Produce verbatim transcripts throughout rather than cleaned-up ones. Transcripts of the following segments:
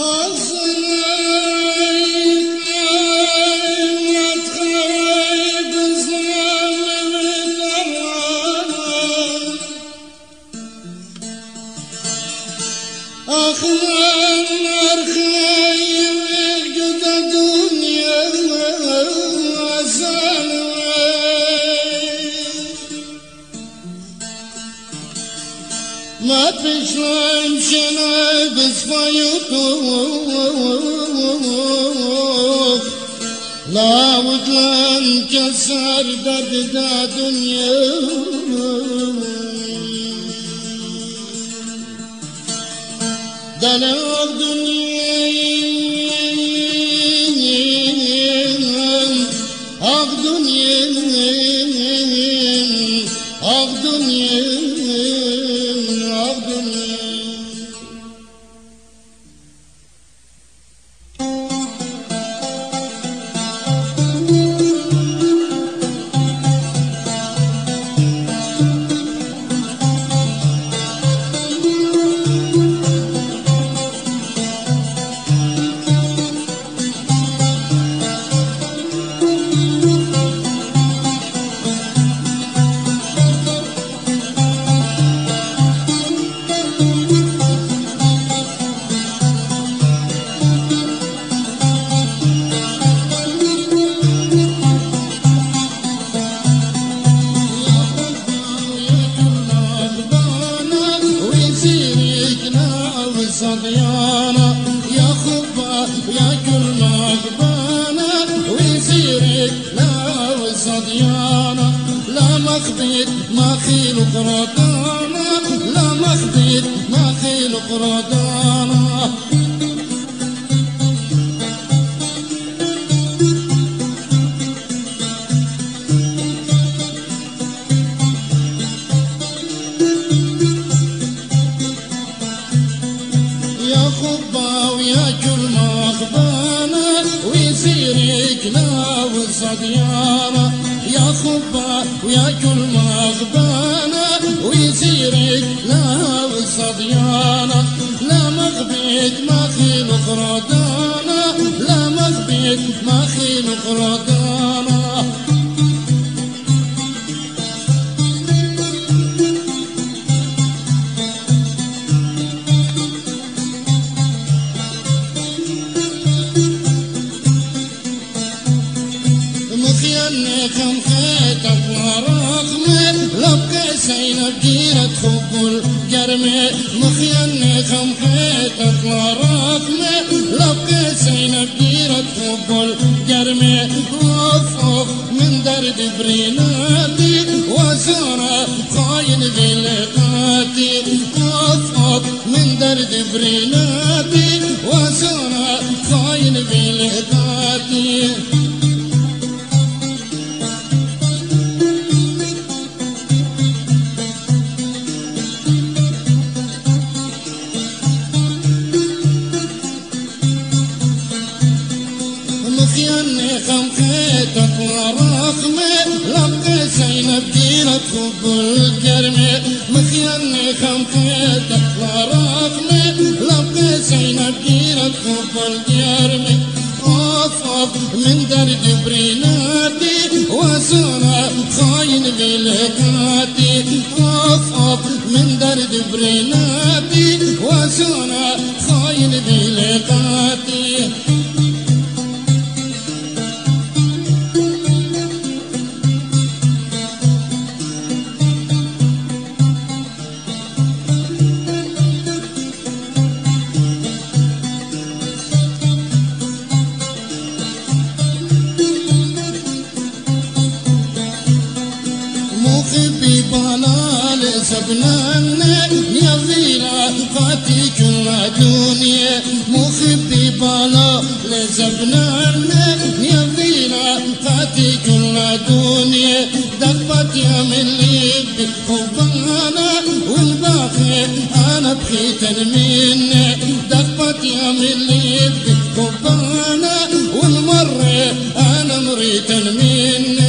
ما تشلم شنا بصفيطوخ لا وطلن كسر درد دا دنيا دلق دنيا اغ دنيا اغ دنيا صديانا يا خبا يا كل مغبانا ويصيرك لا وصديانا لا مخبيت ما خيل قرطانا لا مخبيت ما خيل قرطانا لا وصديانا يا خبا ويا كل مغبانا ويصيرك لا وصديانا لا مغبيت ما خيل قرطانا لا مغبيت ما خيل قرطانا خم خيتك ورقمي لبقى سينب جيرة حب القرمي مخيني خم خيتك ورقمي لبقى سينب جيرة حب القرمي اوف اوف من درد بريناتي وزارة خاين بلقاتي اوف اوف من درد بريناتي وزارة خاين بلقاتي مخيني خم خيتك ورقمي لبقى سينب جيرة حب القرمي مخيني خم خيتك ورقمي لبقى سينب جيرة حب القرمي اوف اوف من درد بريناتي وزارة خاين بلقاتي اوف اوف من درد بريناتي وزارة خاين بلقاتي مخبي بلال سبنان يا فينا فاتي كل دنيا مخبي بلال سبنان يا فينا فاتي كل دنيا دقت يا من لبي حبانا والباقي انا بخيت مني دقت يا من لبي حبانا والمرة انا مريت مني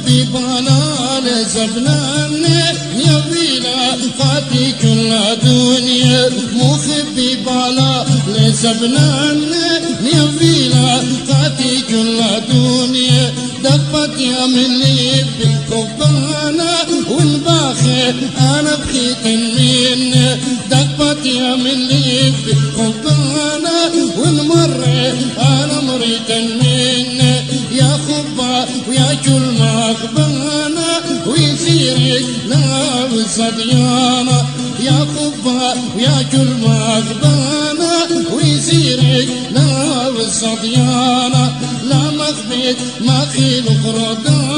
مخبي بالا لزبنان يضيلا قاتي كل دنيا مخبي بالا لزبنان يضيلا قاتي كل دنيا دفت يا من ليبي قبانا والباخر انا بخيت من دفت يا من ليبي قبانا والمر انا مريت من يا خبا ويا كل ما قبانا ويسيرك نار صديانا يا خبا ويا كل ما قبانا ويسيرك نار صديانا لا مخبيت ما خيل خردان